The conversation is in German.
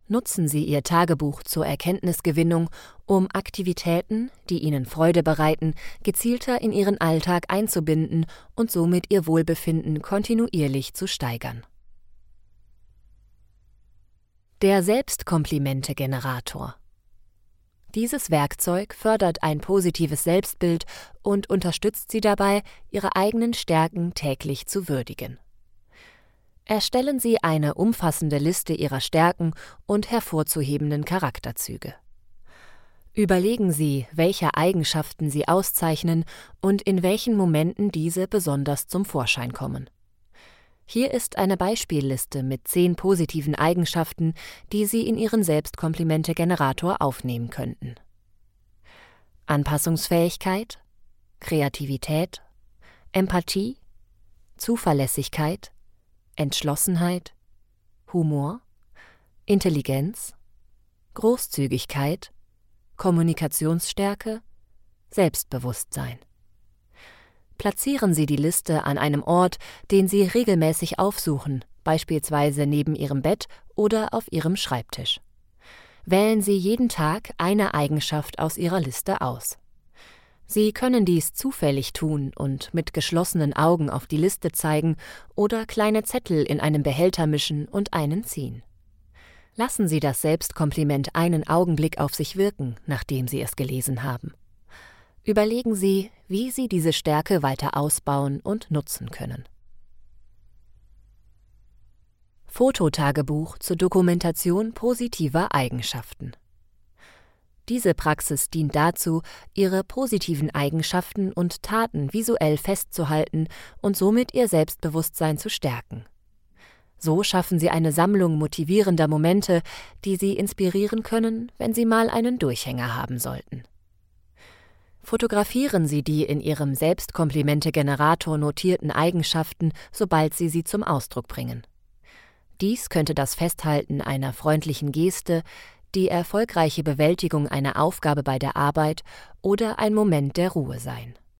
Nutzen Sie Ihr Tagebuch zur Erkenntnisgewinnung, um Aktivitäten, die Ihnen Freude bereiten, gezielter in Ihren Alltag einzubinden und somit Ihr Wohlbefinden kontinuierlich zu steigern. Der Selbstkomplimente-Generator. Dieses Werkzeug fördert ein positives Selbstbild und unterstützt Sie dabei, Ihre eigenen Stärken täglich zu würdigen. Erstellen Sie eine umfassende Liste Ihrer Stärken und hervorzuhebenden Charakterzüge. Überlegen Sie, welche Eigenschaften Sie auszeichnen und in welchen Momenten diese besonders zum Vorschein kommen. Hier ist eine Beispielliste mit 10 positiven Eigenschaften, die Sie in Ihren Selbstkomplimente-Generator aufnehmen könnten. Anpassungsfähigkeit, Kreativität, Empathie, Zuverlässigkeit, Entschlossenheit, Humor, Intelligenz, Großzügigkeit, Kommunikationsstärke, Selbstbewusstsein. Platzieren Sie die Liste an einem Ort, den Sie regelmäßig aufsuchen, beispielsweise neben Ihrem Bett oder auf Ihrem Schreibtisch. Wählen Sie jeden Tag eine Eigenschaft aus Ihrer Liste aus. Sie können dies zufällig tun und mit geschlossenen Augen auf die Liste zeigen oder kleine Zettel in einem Behälter mischen und einen ziehen. Lassen Sie das Selbstkompliment einen Augenblick auf sich wirken, nachdem Sie es gelesen haben. Überlegen Sie, wie Sie diese Stärke weiter ausbauen und nutzen können. Fototagebuch zur Dokumentation positiver Eigenschaften. Diese Praxis dient dazu, Ihre positiven Eigenschaften und Taten visuell festzuhalten und somit Ihr Selbstbewusstsein zu stärken. So schaffen Sie eine Sammlung motivierender Momente, die Sie inspirieren können, wenn Sie mal einen Durchhänger haben sollten. Fotografieren Sie die in Ihrem Selbstkomplimente-Generator notierten Eigenschaften, sobald Sie sie zum Ausdruck bringen. Dies könnte das Festhalten einer freundlichen Geste, die erfolgreiche Bewältigung einer Aufgabe bei der Arbeit oder ein Moment der Ruhe sein.